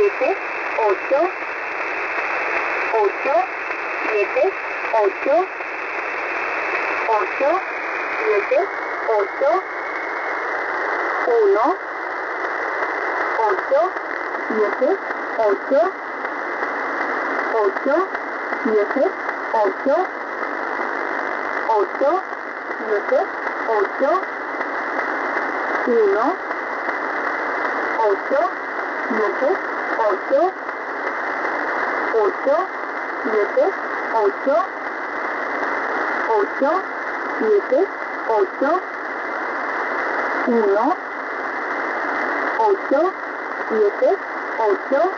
7, 8, 8, 7, 8, 8, 7, 8, 1, 8, 7, 8, 8, 7, 8, 8, 7, 8, 1, 8, 7, 8, 8, 7, 8, 8, 7, 8, 1, 8, 7, 8,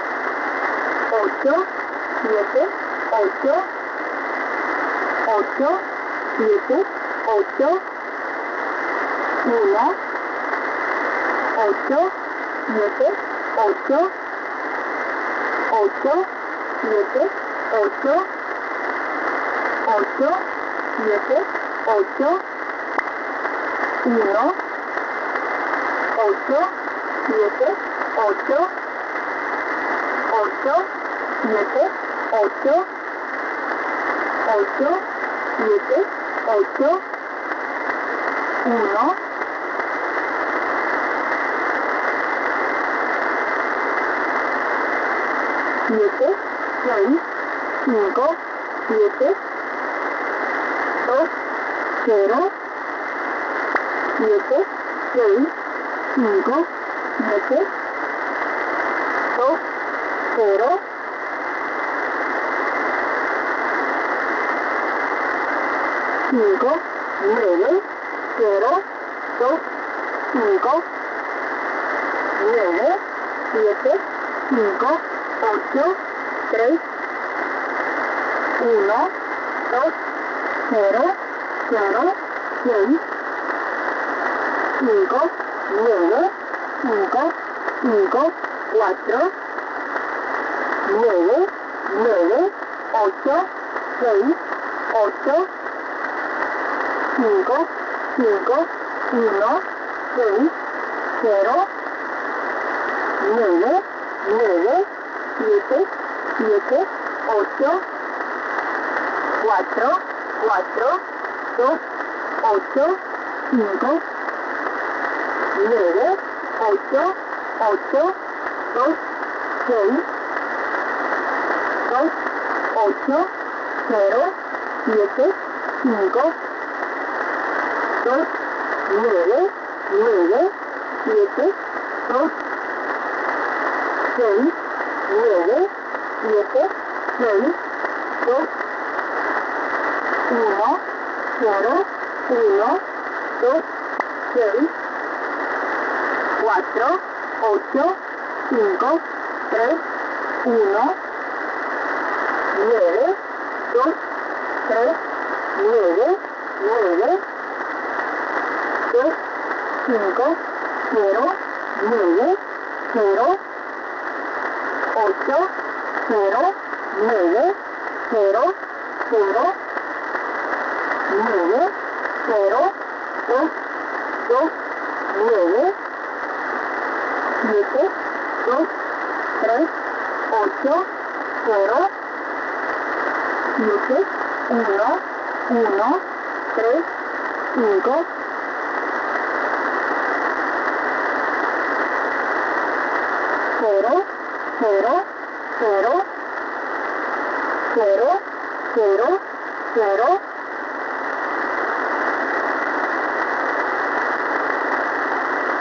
8, 7, 8, 8, 7, 8, 1, 8, 7, 8, 8, 7, 8, 8, 7, 8, 1, 8, 7, 8, 8, 7, 8, 8, 7, 8, 1, 7, 6, 5, 7, 2, 0, 7, 6, 5, 7, 2, 0, 5, 9, 0, 2, 5, 9, 7, 5, 8, 3, 1, 2, 0, 0, 6, 5, 9, 5, 5, 4, 9, 9, 8, 6, 8, 5, 5, 1, 6, 0, 9, 9, 7, 7, 8, 4, 4, 2, 8, 5, 9, 8, 8, 2, 6, 2, 8, 0, 7, 5, 2, 9, 9, 7, 2, 6, 9, 7, 6, 2, 1, 0, 1, 2, 6, 4, 8, 5, 3, 1, 9, 2, 3, 9, 9, 2, 5, 0, 9, 0, 8, 0, 9, 0, 0, 9, 0, 2, 2, 9, 7, 2, 3, 8, 0, 7, 1, 1, 3, 5, 0, 0, 0, 0, 0, 0,